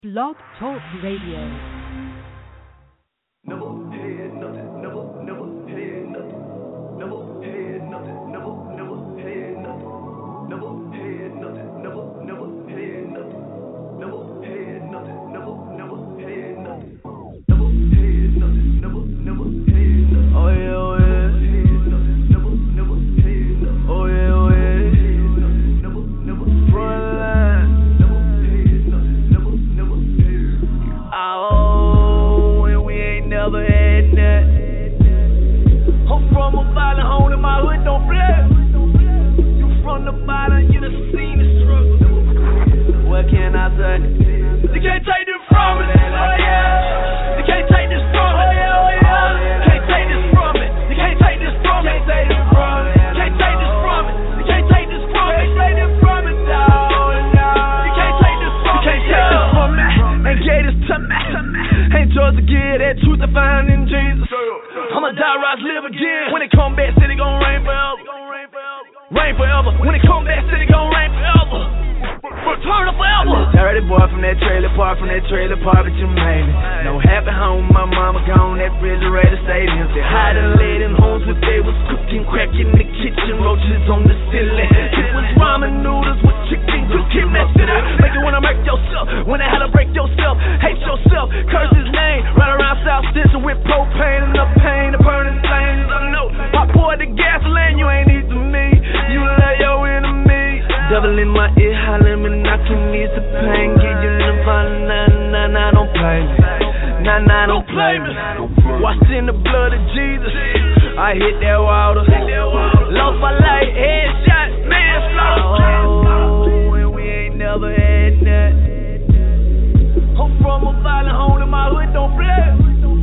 Blog Talk Radio. Never had nothing, never had nothing. Never had nothing, never had nothing. Never had nothing, never had nothing. Never had nothing, never had nothing. Never had nothing, never had nothing. Oh yeah, oh yeah. Never had nothing. Oh yeah, oh yeah. Never frontline. Never had nothing, never had nothing. Oh, and we ain't never had that. I'm from a violent home and my hood don't play. You from the bottom, you done seen the struggle. What can I say? You can't take this from me. Oh yeah. You can't take this from me. Oh yeah, oh yeah. Can't take this from me. You can't take this from me. Can't take this from me. Can't take this from me. You can't take this from me. Can't take this from me. No, no. You can't take this from me. You can't take this from me. Ain't gave this to me. Ain't yours to give that truth I find in Jesus. I'ma die, rise, live again. When it come back, said it gon' rain forever. Rain forever. When it come back, said it gon' rain forever. Return to forever. Dirty boy from that trailer park, but you made it. No happy home, my mama gone, that refrigerator stadium. They hiding late in homes where they was cooking, cracking in the kitchen, roaches on the ceiling. It was ramen noodles with chicken, cooking that shit up. Make you wanna make yourself, when they had to break yourself, hate yourself, curse his name. Right around South Central with propane and the pain, the burning flames. I know, I poured the gasoline, you ain't need to me. You let your enemy. Devil in my ear, hollering me, knocking me the pain. Give you the fun, nah, don't play me. Nah, don't play me. Washed in the blood of Jesus. I hit that water. Lost my life, headshot, manslaughter. Oh, and we ain't never had that. I'm from a violent home and my hood don't play.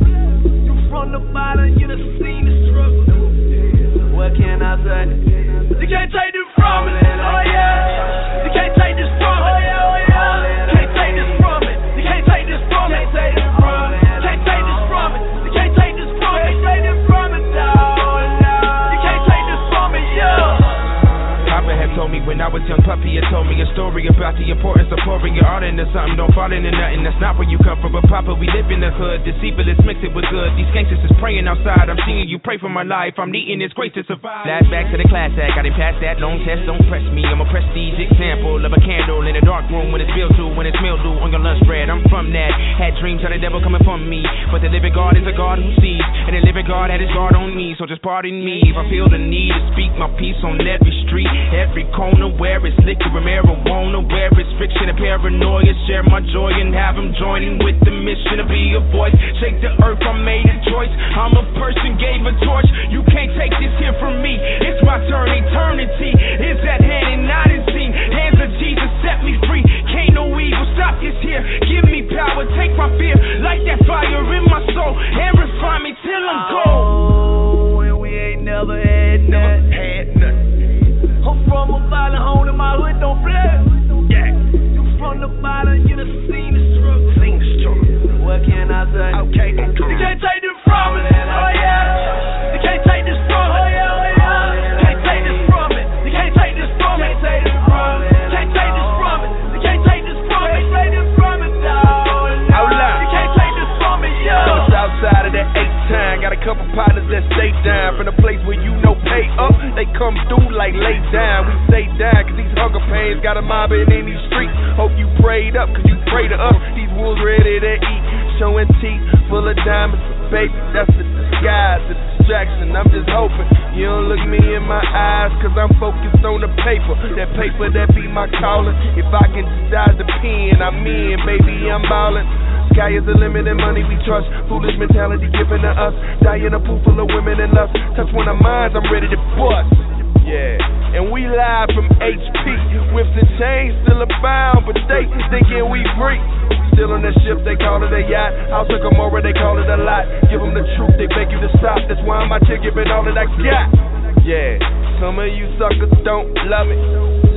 You from the bottom, you done seen the struggle. What can I say? You can't take this from me. Oh yeah. You can't take this from me. Oh yeah, oh yeah. Can't take this from me. You can't take this from me. Can't take this from me. Can't take this from me. You can't take this from me. Can't take this from me. No. You can't take this from me, yeah. Papa had told me when I was young puppy, he told me a story about the importance of pouring your heart into something. Don't fall into nothing, that's not where you come from. But Papa, we live in the hood, deceitful is mixed it with good. These gangsters is praying outside, I'm seeing you pray for my life. I'm needing His grace to survive. Flashback to the class act, I didn't pass that long test, don't press me. I'm a prestige example of a candle in a dark room when it's mildew, when it's mildew on your lunch bread. I'm from that, had dreams of the devil coming from me. But the living God is a God who sees, and the living God had His guard on me. So just pardon me if I feel the need to speak my peace on every street, every corner where it's liquor and marijuana, where it's fiction and paranoia. Share my joy and have them joining with the mission to be a voice. Shake the earth, I made a choice. I'm a person, gave a torch. You can't take this here from me. It's my turn, eternity is at hand and not in seen. Hands of Jesus set me free. Can't no evil stop this here. Give me power, take my fear, light that fire in my soul, and refine me till I'm cold. Oh, and we ain't never had nothing. I'm from a violent home and my hood don't play. Yeah. You from the bottom, you done seen the struggle. What can I say? Okay. You can't take this from me. Oh yeah. You can't take this from me. Oh yeah, oh yeah. Can't take this from me. You can't take this from me. Can't take this from me. Can't take this from me. You can't take this from me. Can't take this from me. No. Out loud. You can't take this from me, yo. On the south side of that 8-time, got a couple partners that stay down from the place where you know pay up. They come through like lay down. We stay down cause these hunger pains got a mobbing in these streets. Hope you prayed up cause you pray to us. These wolves ready to eat, showing teeth full of diamonds. Baby, that's a disguise, a distraction. I'm just hoping you don't look me in my eyes cause I'm focused on the paper. That paper that be my calling. If I can decide the pen, I'm in, baby, I'm ballin'. Sky is the limit and money we trust. Foolish mentality given to us. Die in a pool full of women and lust. Touch one of mine, I'm ready to bust. Yeah, and we live from HP. Whips and chains still abound, but they thinking we free. Still on the ship, they call it a yacht. House of Gomorrah, they call it a lot. Give them the truth, they beg you to stop. That's why I'm out here giving all that I got. Yeah, some of you suckers don't love it,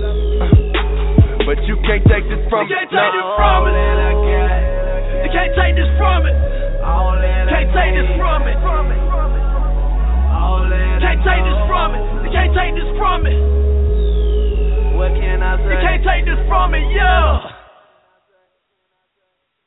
but you can't take this from me. You can't take this from me. You can't take this from me. Can't take this from me. Can't take this from me. You can't take this from me. What can I say? You can't take this from me, yeah.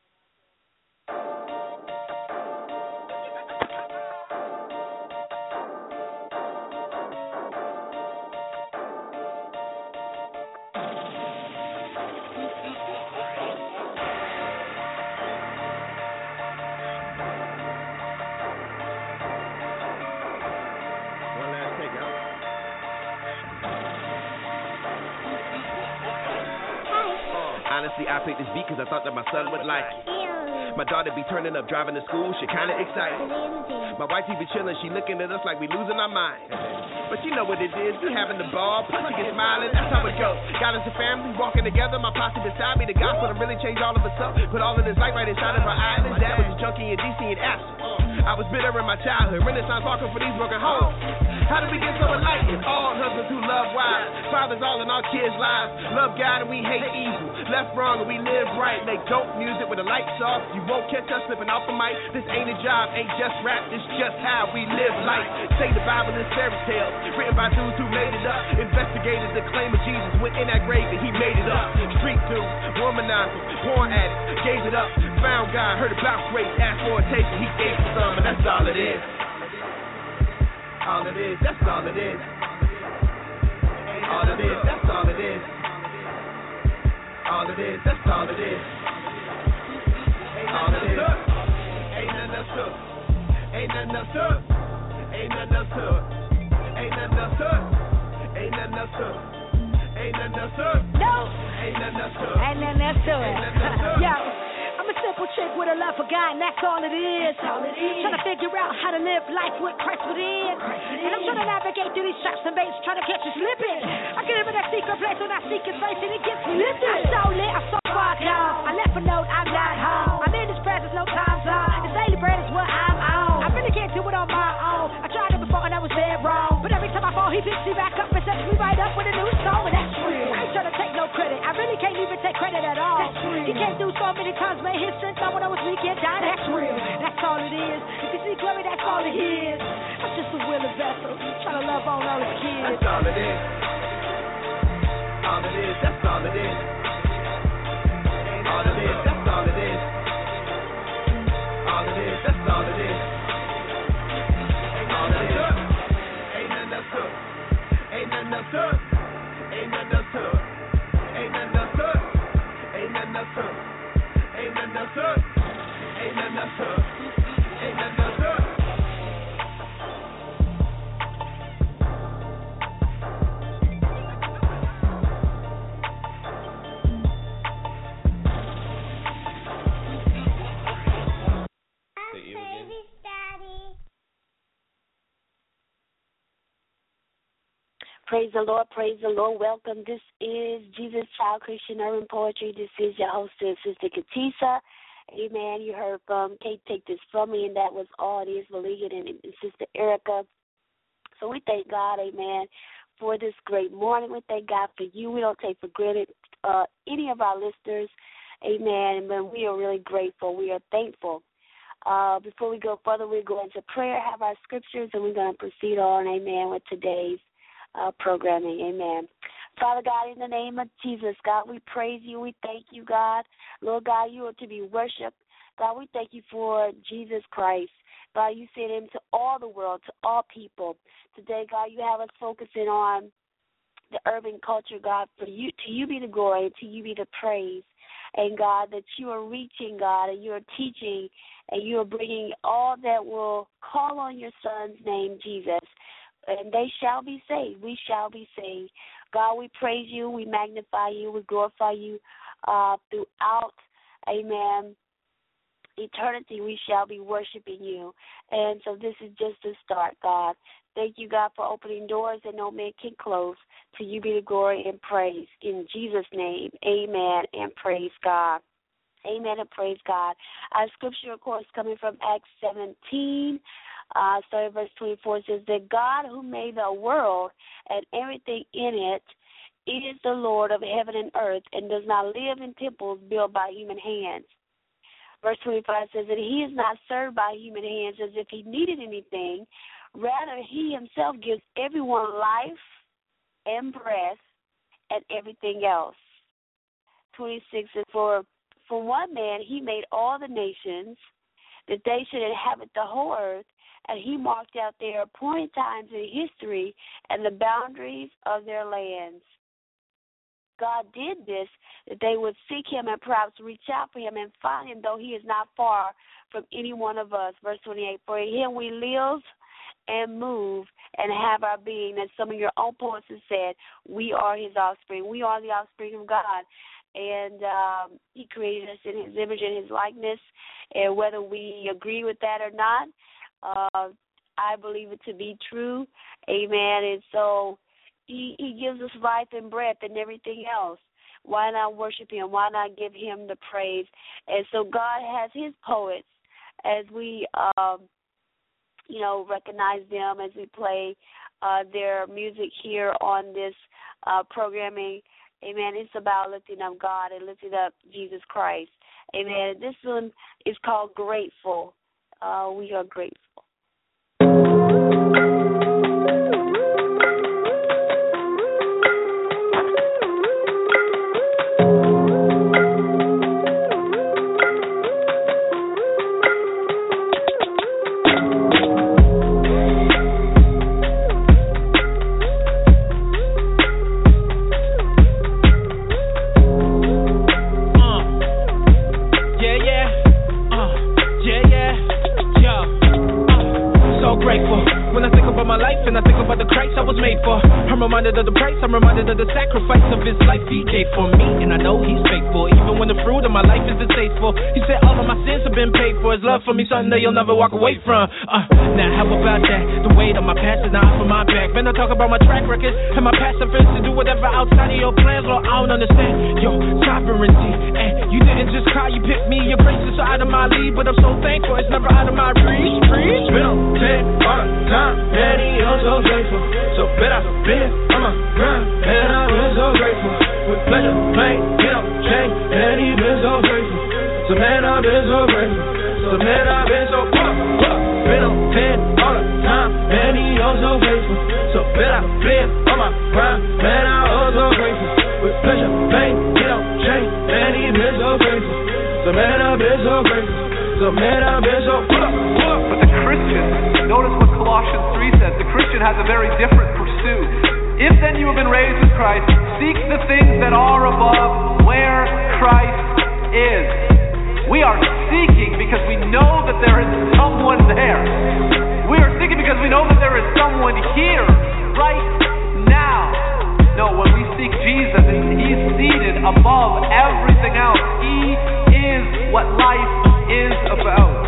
Honestly, I picked this beat because I thought that my son would like it. My daughter be turning up, driving to school, she kinda excited. My wife be chilling, she looking at us like we losing our mind. But you know what it is, we having the ball, plus we get smiling, that's how it goes. Got us a family, walking together, my posse beside me, the gospel done really changed all of us up. Put all of this light right inside of our eyes. His dad was a junkie in DC and absent. I was bitter in my childhood, Renaissance walking for these broken homes. How did we get so enlightened? All husbands who love wives, fathers all in our kids' lives. Love God and we hate evil, left wrong and we live right. Make dope music with the lights off, you won't catch us slipping off the mic. This ain't a job, ain't just rap, it's just how we live life. Say the Bible is fairy tales, written by dudes who made it up. Investigators the claim of Jesus, went in that grave and he made it up. Street dudes, womanizers, porn addicts, gave it up. Found God, heard about grace, asked for a taste and he gave us some, and that's all it is. All it is, that's all it is. All it is, that's all it is. All it is, that's all it is. All it is. Ain't nothing else to it. Ain't nothing else to it. Ain't nothing else to it. Ain't nothing else to it. Ain't nothing else to it. Ain't nothing else to it. No. Ain't nothing else to it. Ain't nothing else to it. Yo. I'm a simple chick with a love for God, and that's all it is. Trying to figure out how to live life with Christ within. And I'm trying to navigate through these traps and baits, trying to catch you slipping. I get in that secret place when I seek His face, and it gets me lifted. I'm so lit, I'm so far gone. I left a note, I'm not home. I'm in His presence, no time zone. His daily bread is what I'm on. I really can't do it on my own. I tried it before and I was dead wrong. But every time I fall, He picks me back up and sets me right up with a new song, and that's real. I ain't trying to take no credit. I really can't even take credit at all. That's real. He came through so many times, made His strength on when I was weak and down. That's real. That's all it is. If you see glory, that's all it is. I'm just a willing vessel, trying to love on all His kids. That's all it is. All it is, that's all it is. All it is, that's all it is. All it is, that's all it is. All it is. Ain't nothing else to it. Ain't nothing else to it. Ain't nothing else to it. Ain't nothing else to it. Ain't nothing else to it. Ain't nothing else to it. Ain't nothing else to it. Ain't nothing else to it. Praise the Lord, praise the Lord. Welcome. This is Jesus Child Christian Urban Poetry. This is your hostess, Sister Katisa. Amen. You heard from Kate Take This From Me, and that was all it is, Maligan and Sister Erica. So we thank God, amen, for this great morning. We thank God for you. We don't take for granted any of our listeners, amen, but we are really grateful. We are thankful. Before we go further, we're going to prayer, have our scriptures, and we're going to proceed on, amen, with today's programming. Amen. Father God, in the name of Jesus, God, we praise you. We thank you, God. Lord God, you are to be worshipped. God, we thank you for Jesus Christ. God, you sent him to all the world, to all people. Today, God, you have us focusing on the urban culture, God, for you, to you be the glory and to you be the praise. And, God, that you are reaching, God, and you are teaching, and you are bringing all that will call on your Son's name, Jesus. And they shall be saved. We shall be saved. God, we praise you. We magnify you. We glorify you throughout, amen, eternity. We shall be worshiping you. And so this is just the start, God. Thank you, God, for opening doors that no man can close. To you be the glory and praise. In Jesus' name, amen, and praise God. Amen and praise God. Our scripture, of course, coming from Acts 17, starting verse 24, says that God who made the world and everything in it is the Lord of heaven and earth and does not live in temples built by human hands. Verse 25 says that he is not served by human hands as if he needed anything. Rather, he himself gives everyone life and breath and everything else. 26 says, for one man he made all the nations, that they should inhabit the whole earth, and he marked out their appointed times in history and the boundaries of their lands. God did this that they would seek him and perhaps reach out for him and find him, though he is not far from any one of us. Verse 28, for in him we live and move and have our being. As some of your own poets have said, we are his offspring. We are the offspring of God. and He created us in His image and His likeness. And whether we agree with that or not, I believe it to be true. Amen. And so He gives us life and breath and everything else. Why not worship Him? Why not give Him the praise? And so God has His poets as we, recognize them as we play their music here on this programming. Amen. It's about lifting up God and lifting up Jesus Christ. Amen. This one is called Grateful. We are grateful. I'm reminded of the price, I'm reminded of the sacrifice of His life He gave for me, and I know He's faithful, even when the fruit of my life is distasteful. He said all of my sins have been paid for. His love for me, something that you'll never walk away from. Now how about that? The weight of my past is not for my back. Man, I talk about my track record and my past offense to do whatever outside of your plans. Lord, I don't understand your sovereignty, and you didn't just call, you picked me. Your grace is so out of my league, but I'm so thankful it's never out of my reach. Been on 10 all the time, and I'm so grateful. So better been on my grind, and I've been so grateful. With pleasure, pain, get up, change, and He's been so grateful. So man, I've been so grateful. So man, I've been so been on 10 all the time, and I'm so grateful. So better been on my grind, man, I'm so grateful. With pleasure, pain, get up, change, and He's been so grateful. So man, I've been so grateful. So man, I've been so But the Christian, notice what Colossians 3 says. The Christian has a very different pursuit. If then you have been raised with Christ, seek the things that are above, where Christ is. We are seeking because we know that there is someone there. We are seeking because we know that there is someone here, right now. No, when we seek Jesus, He's seated above everything else. He is what life is about.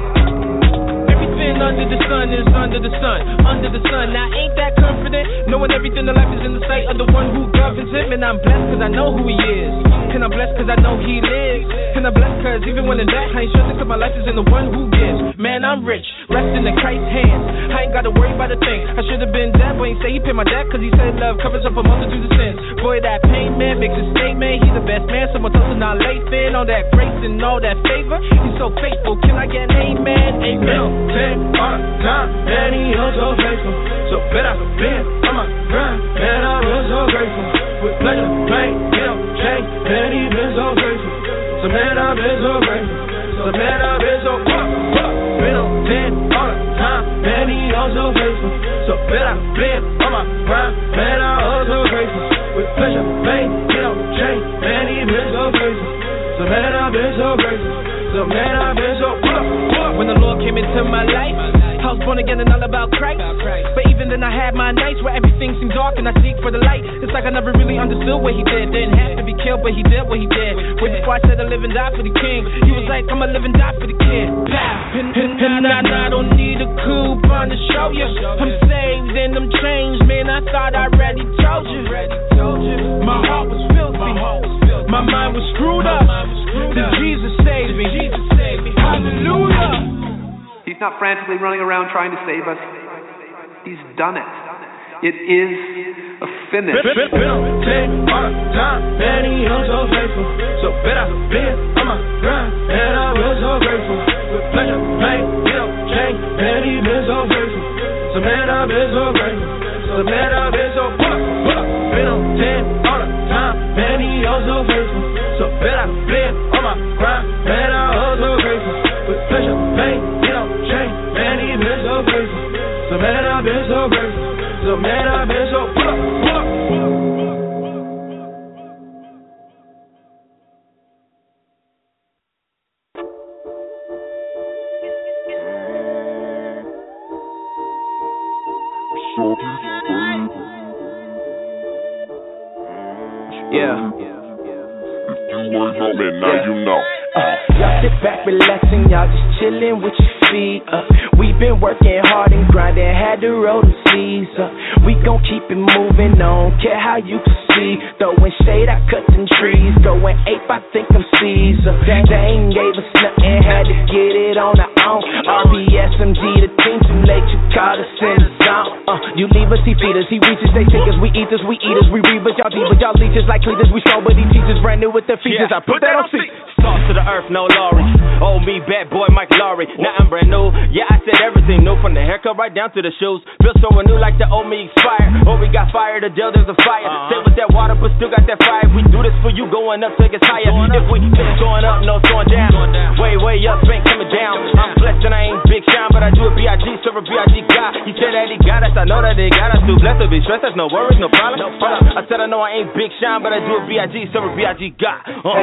Everything under the sun is under the sun, under the sun. Now ain't that confident, knowing everything in life is in the sight of the one who governs it. Man, I'm blessed cause I know who He is, and I'm blessed cause I know He lives, and I'm blessed cause even when in that, I ain't stressing cause my life is in the one who gives. Man, I'm rich, resting in Christ's hands. I ain't gotta worry about a thing. I should have been dead, but He said He paid my debt cause He said love covers up a multitude of sins. Boy, that pain, man, makes a statement. He's the best man, someone told him not late thin. All that grace and all that favor, He's so faithful. Can I get an amen? Amen. All the time, man, I'm so faithful. So better been on my grind, man, I was so grateful. With pleasure, pain, get up, change, man, He's been so grateful. So man, I've been so grateful. So man, I've been so been on 10 all the time, man, I'm so faithful. So better been on my grind, man, I was so grateful. With pleasure, pain, get up, change, man, He's been so grateful. So man, I've been so grateful. So man, I've been so when the Lord came into my life, I was born again and all about Christ. But even then I had my nights where everything seemed dark and I seek for the light. It's like I never really understood what He did. Didn't have to be killed, but He did what He did. Way before I said I live and die for the King, He was like, I'ma live and die for the kid. And I don't need a coupon to show you I'm saved and I'm changed, man, I thought I already told you. My heart was filthy, my mind was screwed up. Then Jesus saved me. Hallelujah. He's not frantically running around trying to save us. He's done it. It is a finish. Been on 10 all the time, man, I'm so faithful. So better been on my grind, man, I was so grateful. With pleasure, pain, get up, change, man, He's been so faithful. So man, I've been so grateful. So man, I've been so been on 10 all the time, man, I'm so faithful. So better been on my grind, man, I was so grateful. With pleasure, pain, get up, change, man, He's been so faithful. So man, I've been so grateful. So man, I've been so Yeah. Man, now you know. Y'all sit back, relaxing, y'all just chillin' with your feet up. We been working hard and grinding, had to roll them sleeves up. We gon' keep it moving on, care how you can see. Throwing shade, I cut them trees. Going ape, I think I'm Caesar. They ain't gave us nothing, had to get it on our own. RBSMG, the team too late, you caught us in the zone. You leave us, he feed us, he reaches, they think us. We eat us, we eat us, we read, but y'all deep, but y'all leeches like cleavers. We strong, but he teaches brand new with the features. I put that on seat. Sauce to the earth, no Laurie. Oh, me, bad boy, Mike Laurie. Now I'm brand new. Yeah, I said everything new, from the haircut right down to the shoes. Feel so new like the old me expired. Oh, we got fire, the deal, there's a fire. Stay with that water, but still got that fire. We do this for you, going up, take us higher. If we finish going up, no, it's going down. Way up, ain't coming down. I'm blessed and I ain't big shine, but I do a B.I.G., serve a B.I.G. God. He said that he got us, I know that they got us. Too blessed to be stressed, that's no worries, no problem. I said I know I ain't big shine, but I do a B.I.G., serve a B.I.G. God.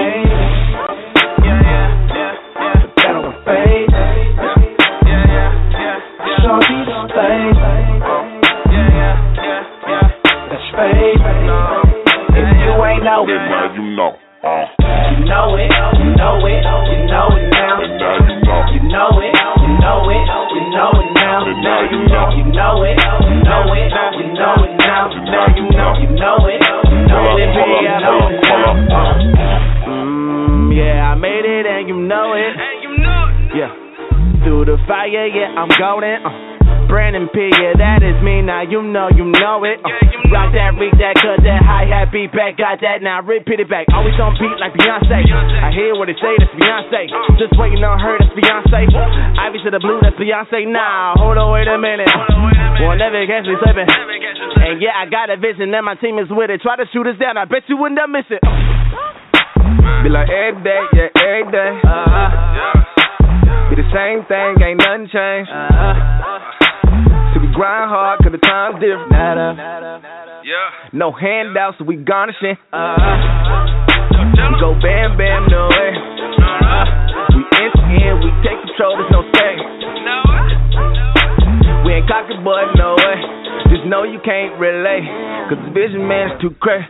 That on my face. Shorty don't stay. That's fake. If you ain't know it, now you know. You know it, you know it, you know it now. Now you know. You know it, you know it, you know it now. Now you know. You know it, you know it, you know it now. Now you know. You know it, you know it, you know it now. Yeah, I made it and you know it. Yeah, through the fire, yeah, I'm golden. Brandon P, yeah, that is me. Now you know it. Rock that, read that, cut that, hi-hat, beat back, got that, now repeat it back. Always on beat like Beyonce. I hear what they say, that's Beyonce. Just waiting on her, that's Beyonce. Ivy to the blue, that's Beyonce. Nah, hold on, wait a minute. Well, never catch me slipping. And yeah, I got a vision, and my team is with it. Try to shoot us down, I bet you wouldn't have missed it. Be like every day, yeah, every day. Be the same thing, ain't nothing changed. So we grind hard, cause the time's different. No handouts, so we garnishing. We go bam, bam, no way. We inch in, we take control, there's no stay. We ain't cocky, but no way. Just know you can't relate, cause the vision man's too crazy.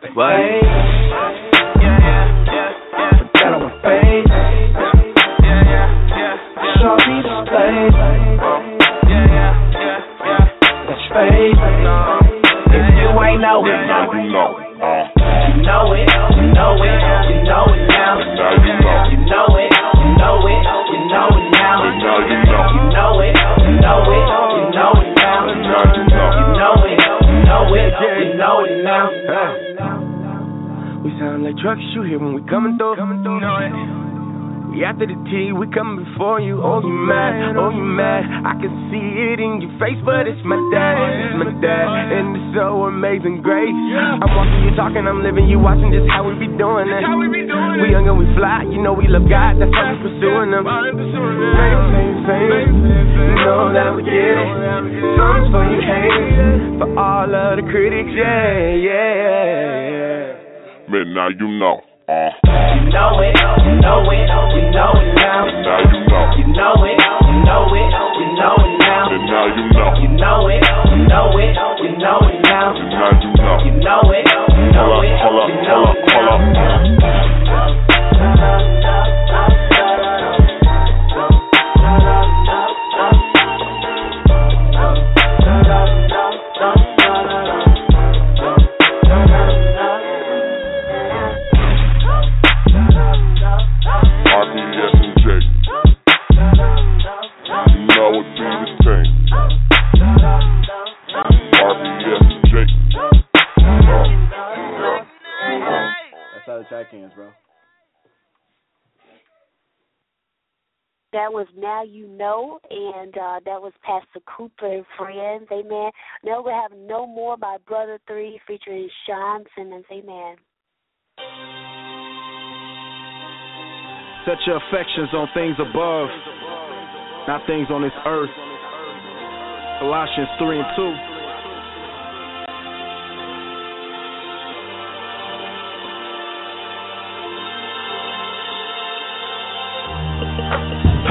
That on my face. Shorty don't stay. That's fake. If you ain't know it, now you know. You know it, you know it, you know it now. Now you know. You know it, you know it, you know it now. Now you know. You know it, you know it, you know it now. Now you know. You know it, you know it, you know it now. We sound like trucks you hear when we coming through. We after the T, we coming before you. Oh, you mad, oh, you mad. I can see it in your face, but it's my dad, and it's so amazing grace. I'm walking, you talking, I'm living, you watching just how we be doing it. We young and we fly, you know we love God, that's how we pursuing them. Same, you know that we get it. Songs for you haters, for all of the critics, yeah. Man, now you know. You know it, you know it, you know it now. Now you know. You know it, you know it, you know it now. And now you know. You know it, you know it, you know it now. And now you know. You know it, you know it, you know it now. Bro. That was Now You Know, and that was Pastor Cooper and Friends, amen. Now we have No More by Brother 3 featuring Sean Simmons, amen. Set your affections on things above, not things on this earth. Colossians 3:2.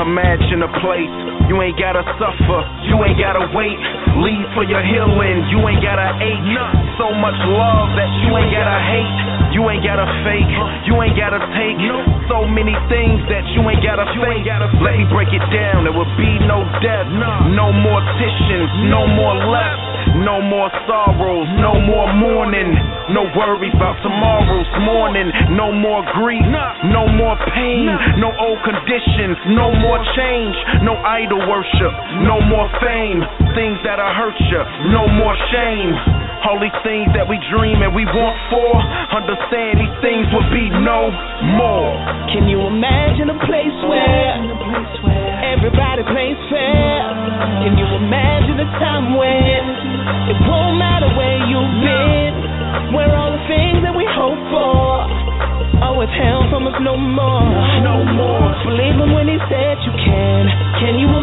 Imagine a place you ain't gotta suffer, you ain't gotta wait. Leave for your healing, you ain't gotta ache. So much love that you ain't gotta hate. You ain't gotta fake, you ain't gotta take. So many things that you ain't gotta fake. Let me break it down, there will be no death, no morticians, no more left, no more sorrows, no more mourning, no worries about tomorrow's morning, no more grief, no more pain, no old conditions, no more change, no idol worship, no more fame, things that'll hurt you, no more shame. All these things that we dream and we want for, understand these things will be no more. Can you imagine a place where everybody plays fair? Can you imagine a time when it won't matter where you've been, where all the things that we hope for are withheld from us no more? No more. Believe him when he said you can. Can you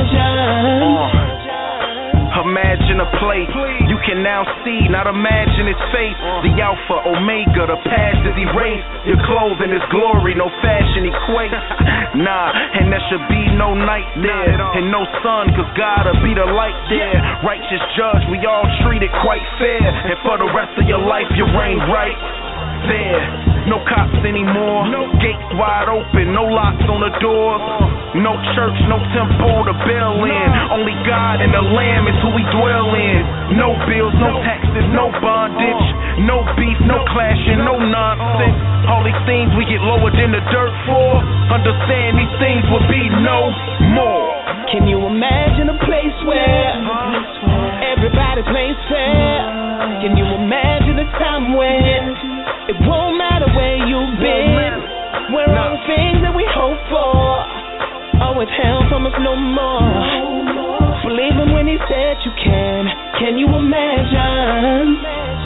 imagine? Imagine a place you can now see, not imagine his face. The Alpha, Omega, the past is erased. Your clothing is glory, no fashion equates. Nah, and there should be no night there, and no sun, cause God'll be the light there. Righteous judge, we all treat it quite fair, and for the rest of your life you reign right there. No cops anymore, gates wide open, no locks on the doors. No church, no temple to bail in. Only God and the Lamb is who we dwell in. No bills, no taxes, no bondage, no beef, no clashing, no nonsense. All these things we get lower than the dirt for. Understand these things will be no more. Can you imagine a place where everybody plays fair? Can you imagine a time when it won't matter where you've been, where all the things that we hope for are withheld from us no more? Believe him when he said you can. Can you imagine?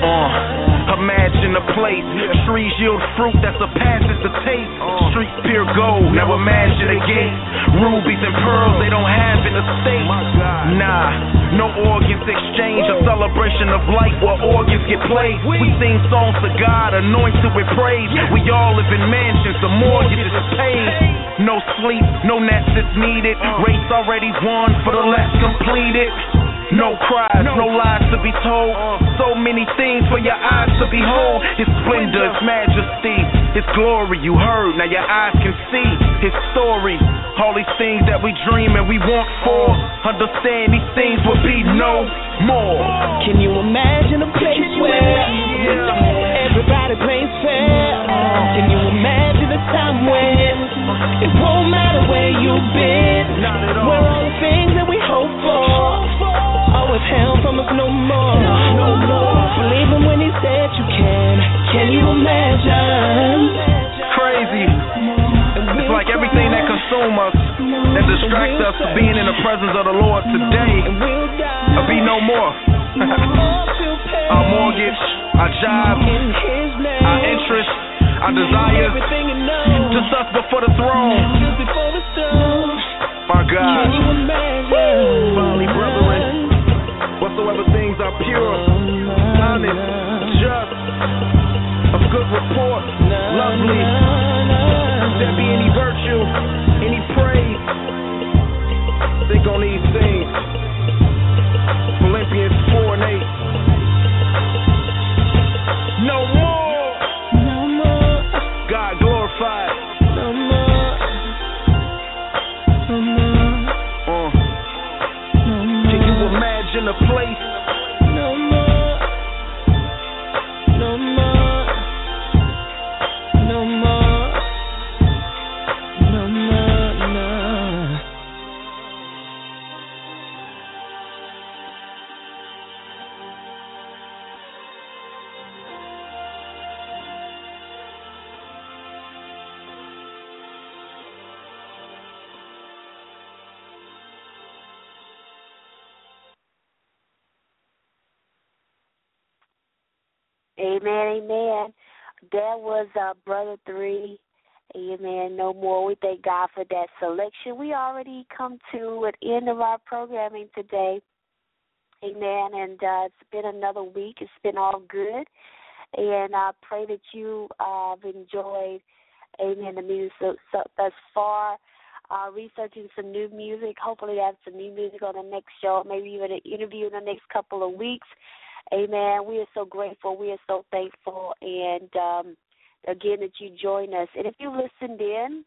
Imagine a place, trees yield fruit that surpasses the taste. Streets pure gold, now imagine a gate. Rubies and pearls they don't have in the state. Nah, no organs exchange, a celebration of life where organs get played. We sing songs to God, anointed with praise. We all live in mansions, the mortgage is paid. No sleep, no naps is needed. Race already won for the less completed. No cries, no lies to be told. So many things for your eyes to behold. His splendor, His majesty, His glory you heard. Now your eyes can see His story. All these things that we dream and we want for. Understand these things will be no more. Can you imagine a place where everybody plays fair? Can you imagine a time when it won't matter where you've been, where all the things that we hope for are withheld from us no more? Believe him when he said you can. Can you imagine? Crazy. It's like everything that consumes us, that distracts us from being in the presence of the Lord today, will be no more. Our mortgage, our job, our interests, our desires, just us before the throne. My God. Finally, brethren, whatsoever things are pure, honest, just, of good report, lovely, if there be any virtue, any praise, think on these things. Philippians 4:8. No more. No more. God glorified. No more. No more. No more. Can you imagine a place? No more. No more. No more. No more. No. Amen, amen. That was Brother 3. Amen. No more. We thank God for that selection. We already come to an end of our programming today. Amen. And it's been another week. It's been all good. And I pray that you have enjoyed, amen, the music thus far. researching some new music. Hopefully that's some new music on the next show, maybe even an interview in the next couple of weeks. Amen. We are so grateful. We are so thankful. And, again, that you join us. And if you listened in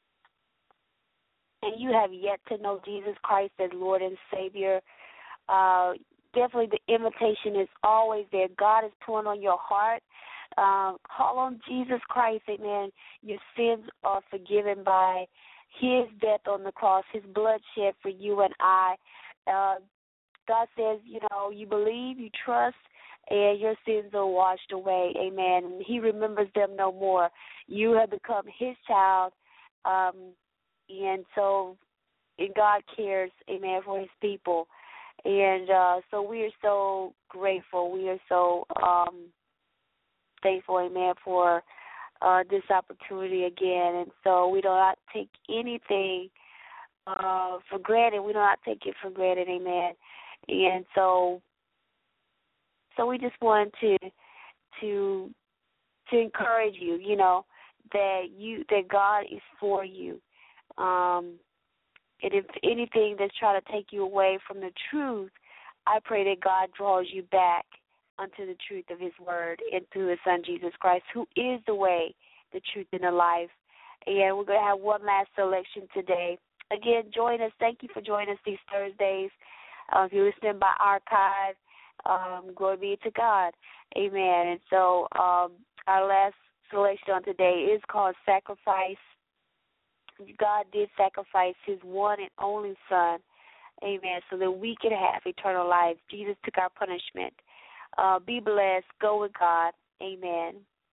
and you have yet to know Jesus Christ as Lord and Savior, definitely the invitation is always there. God is pulling on your heart. Call on Jesus Christ, amen. Your sins are forgiven by His death on the cross, His blood shed for you and I. God says, you believe, you trust, and your sins are washed away, amen. And He remembers them no more. You have become His child, and God cares, amen, for His people. And so we are so grateful. We are so thankful, amen, for this opportunity again. And so we do not take anything for granted. We do not take it for granted, amen. And so we just want to encourage you, that God is for you. And if anything that's trying to take you away from the truth, I pray that God draws you back unto the truth of His word and through His Son, Jesus Christ, who is the way, the truth, and the life. And we're going to have one last selection today. Again, join us. Thank you for joining us these Thursdays. If you're listening by archive, glory be to God. Amen. And so our last selection on today is called Sacrifice. God did sacrifice His one and only Son, amen, so that we could have eternal life. Jesus took our punishment. Be blessed. Go with God. Amen.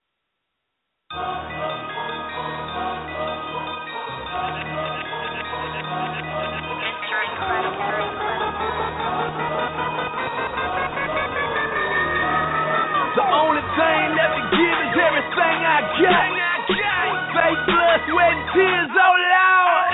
The only thing left to give is everything I got. Fake blood, sweat, and tears, oh Lord.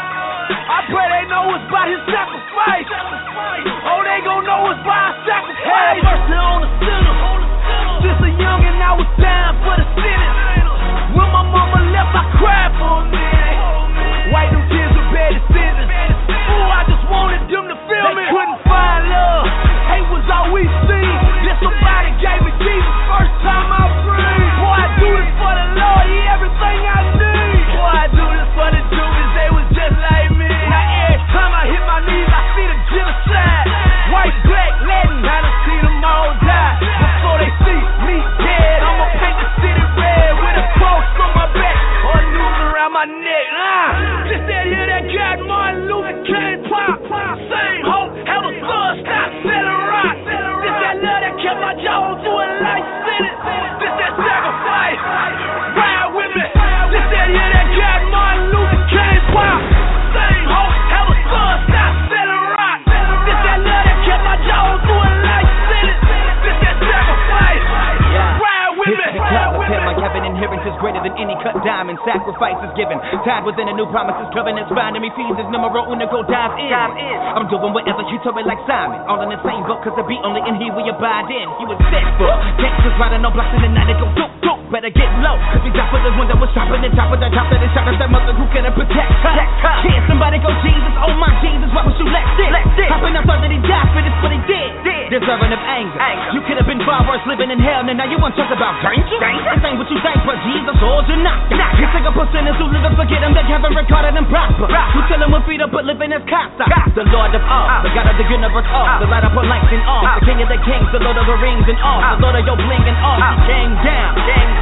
I pray they know it's by His sacrifice. Oh, they gon' know it's by His sacrifice. Have mercy on the sinner. Since a youngin' I was down for the sentence. When my mama left, I cried for a minute. Wipe them tears with bad decisions. Ooh, I just wanted them to feel me. They couldn't find love. Hate was all we seen. Then somebody gave me Jesus first time I breathed. Boy, I do this for the Lord. He everything I need. Boy, I do this for the Jews. They was just like me. Now every time I hit my knees, I see the genocide. White, black, Latin, I done seen them all die. Before they see me dead, I'ma paint the city red with a cross on my back or a noose around my neck. Just that here that got Martin Luther King pop. Same hope, have a son, stop selling rock. This that love that kept my jaw through a life sentence. This that sacrifice, ride with me. This that here that got Martin Luther King pop. Same hope, have a son, stop selling rock. This that love that kept my jaw through a life sentence. This that sacrifice, ride with me. Like heaven, inheritance greater than any cut diamond. Sacrifice is given, tied within a new promises, covenants finding me. Fees is numero uno, go dive in. I'm doing whatever you told me like Simon. All in the same book, cause the beat only in here we abide in. He was set for gangsters riding on blocks in the night. They go doop doop, better get low, cause we die for the one that was chopping the top of the top that is shot at that mother who couldn't protect her. Can't somebody go Jesus, oh my Jesus, why was you let this? Hopping up thought that he died for this, but he did. Deserving of anger. You could have been far worse living in hell, and now you want to talk about danger? This ain't what you think, but Jesus, hold your knock. You think of sinners who live and forget him, they haven't recorded and prosper. You tell them with feet up, but living as casa. The Lord of all, the God of the universe, all. The light up on lights and all. The King of the kings, the Lord of the rings and all. The Lord of your bling and all. He came down.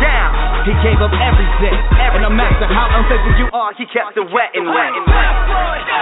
He gave up everything. And no matter how unfaithful you are, he kept it wet and wet.